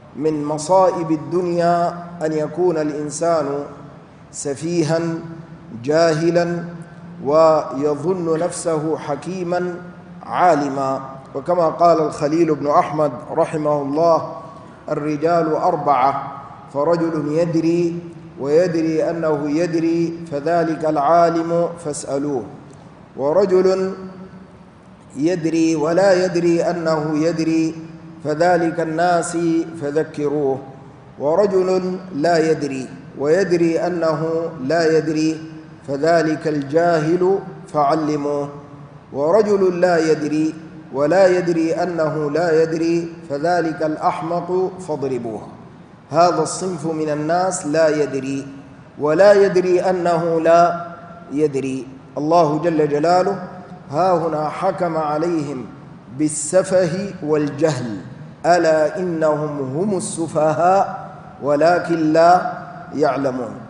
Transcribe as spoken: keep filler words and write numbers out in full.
من مصائب الدنيا أن يكون الإنسان سفيها جاهلا ويظن نفسه حكيما عالما. وكما قال الخليل بن أحمد رحمه الله: الرجال أربعة، فرجل يدري ويدري أنه يدري فذلك العالم فاسألوه، ورجل يدري ولا يدري أنه يدري فذلك الناس فذكروه، ورجل لا يدري ويدري أنه لا يدري فذلك الجاهل فعلموه، ورجل لا يدري ولا يدري أنه لا يدري فذلك الأحمق فاضربوه. هذا الصنف من الناس لا يدري ولا يدري أنه لا يدري. الله جل جلاله ها هنا حكم عليهم بالسفه والجهل: ألا إنهم هم السفهاء ولكن لا يعلمون.